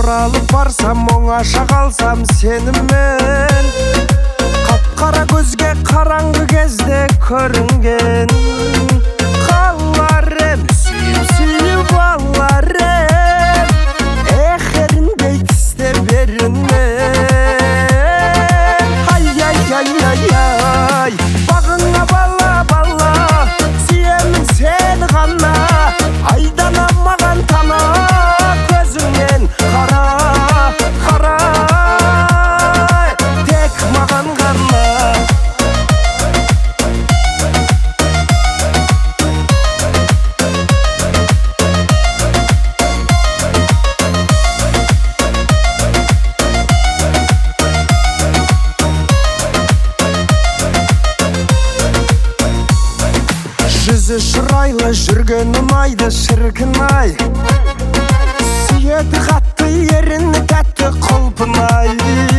оралып барсам, оңаша қалсам сенімен. Қап-қара көзге қараңғы кезде көрінген қаларым, сүйіп аларым, еріндей тісте берінмен. Ай, бағыңа бала, сүйемін сені ғана. Айдана маған тана, көзіңнен қарай, тек маған ғана. Жүзі шырайлы жүрген ұнайды шіркін-ай, сүйеді қатты еріні тәтті құлпын-ай.